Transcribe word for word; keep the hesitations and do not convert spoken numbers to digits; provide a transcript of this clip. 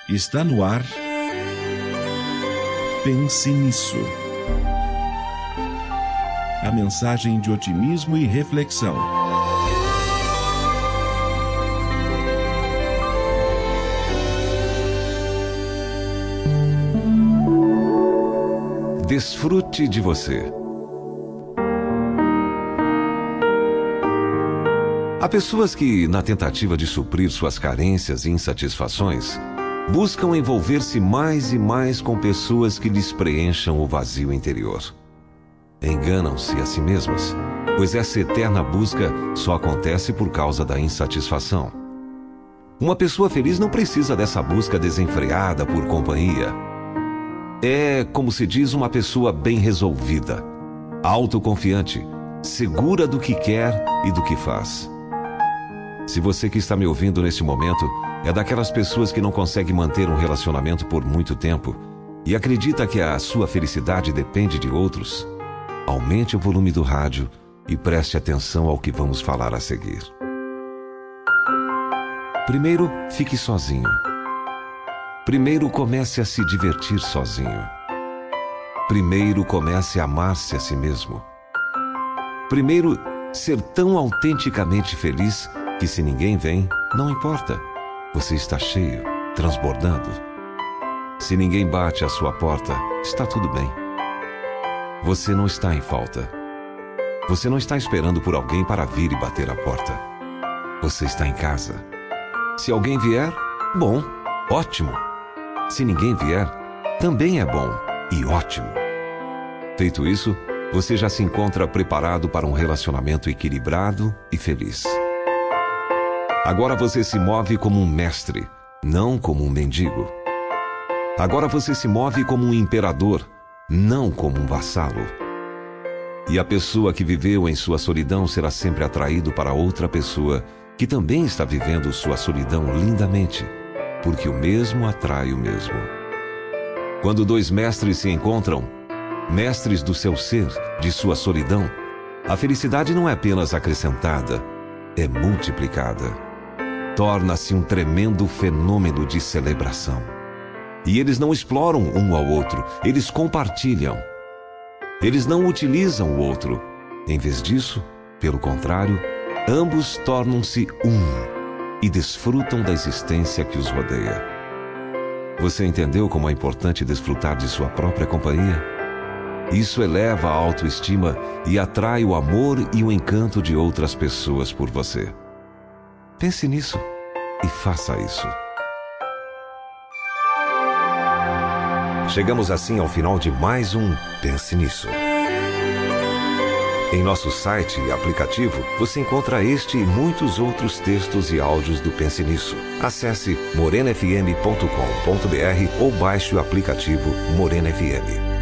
Está no ar. Pense nisso. A mensagem de otimismo e reflexão. Desfrute de você. Há pessoas que, na tentativa de suprir suas carências e insatisfações, buscam envolver-se mais e mais com pessoas que lhes preencham o vazio interior. Enganam-se a si mesmas, pois essa eterna busca só acontece por causa da insatisfação. Uma pessoa feliz não precisa dessa busca desenfreada por companhia. É, como se diz, uma pessoa bem resolvida, autoconfiante, segura do que quer e do que faz. Se você que está me ouvindo neste momento é daquelas pessoas que não consegue manter um relacionamento por muito tempo e acredita que a sua felicidade depende de outros, aumente o volume do rádio e preste atenção ao que vamos falar a seguir. Primeiro, fique sozinho. Primeiro, comece a se divertir sozinho. Primeiro, comece a amar-se a si mesmo. Primeiro, ser tão autenticamente feliz que se ninguém vem, não importa. Você está cheio, transbordando. Se ninguém bate à sua porta, está tudo bem. Você não está em falta. Você não está esperando por alguém para vir e bater a porta. Você está em casa. Se alguém vier, bom, ótimo. Se ninguém vier, também é bom e ótimo. Feito isso, você já se encontra preparado para um relacionamento equilibrado e feliz. Agora você se move como um mestre, não como um mendigo. Agora você se move como um imperador, não como um vassalo. E a pessoa que viveu em sua solidão será sempre atraído para outra pessoa que também está vivendo sua solidão lindamente, porque o mesmo atrai o mesmo. Quando dois mestres se encontram, mestres do seu ser, de sua solidão, a felicidade não é apenas acrescentada, é multiplicada. Torna-se um tremendo fenômeno de celebração. E eles não exploram um ao outro, eles compartilham. Eles não utilizam o outro. Em vez disso, pelo contrário, ambos tornam-se um e desfrutam da existência que os rodeia. Você entendeu como é importante desfrutar de sua própria companhia? Isso eleva a autoestima e atrai o amor e o encanto de outras pessoas por você. Pense nisso e faça isso. Chegamos assim ao final de mais um Pense Nisso. Em nosso site e aplicativo, você encontra este e muitos outros textos e áudios do Pense Nisso. Acesse morena f m ponto com ponto b r ou baixe o aplicativo Morena F M.